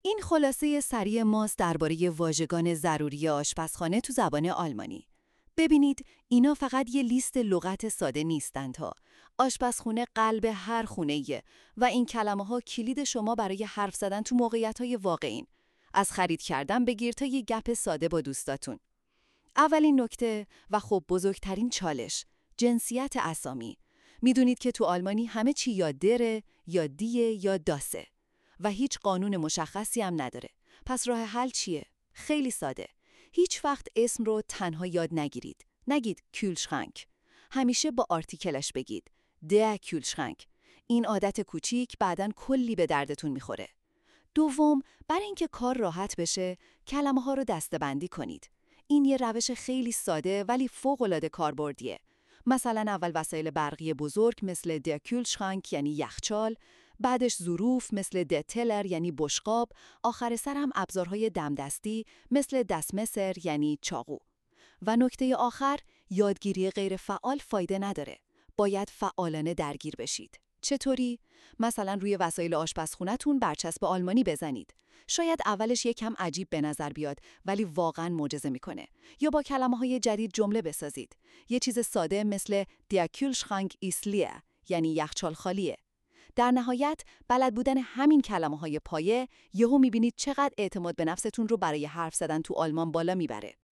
این خلاصه سریع ماست درباره واژگان ضروری آشپزخانه تو زبان آلمانی. ببینید، اینا فقط یه لیست لغت ساده نیستند ها. آشپزخونه قلب هر خونه‌ایه و این کلمه‌ها کلید شما برای حرف زدن تو موقعیت‌های واقعین. از خرید کردن بگیر تا یه گپ ساده با دوستاتون. اولین نکته و خب بزرگترین چالش، جنسیت اسامی. میدونید که تو آلمانی همه چی یا دره، یا دیه، یا داسه. و هیچ قانون مشخصی هم نداره. پس راه حل چیه؟ خیلی ساده. هیچ وقت اسم رو تنها یاد نگیرید. نگید کولشرانک. همیشه با آرتیکلش بگید. der کولشرانک. این عادت کوچیک بعداً کلی به دردتون میخوره. دوم، برای اینکه کار راحت بشه، کلمه‌ها رو دسته‌بندی کنید. این یه روش خیلی ساده ولی فوق‌العاده کاربردیه. مثلا اول وسایل برقی بزرگ مثل der Kühlschrank یعنی یخچال، بعدش ظروف مثل der Teller یعنی بشقاب، آخر سر هم ابزارهای دمدستی مثل دستمسر یعنی چاقو. و نکته آخر، یادگیری غیر فعال فایده نداره. باید فعالانه درگیر بشید. چطوری؟ مثلا روی وسایل آشپزخونه‌تون برچسب آلمانی بزنید. شاید اولش یکم عجیب به نظر بیاد ولی واقعاً معجزه میکنه. یا با کلمه‌های جدید جمله بسازید. یه چیز ساده مثل Der Kühlschrank ist leer یعنی یخچال خالیه. در نهایت بلد بودن همین کلمه‌های پایه یهو میبینید چقدر اعتماد به نفستون رو برای حرف زدن تو آلمان بالا میبره.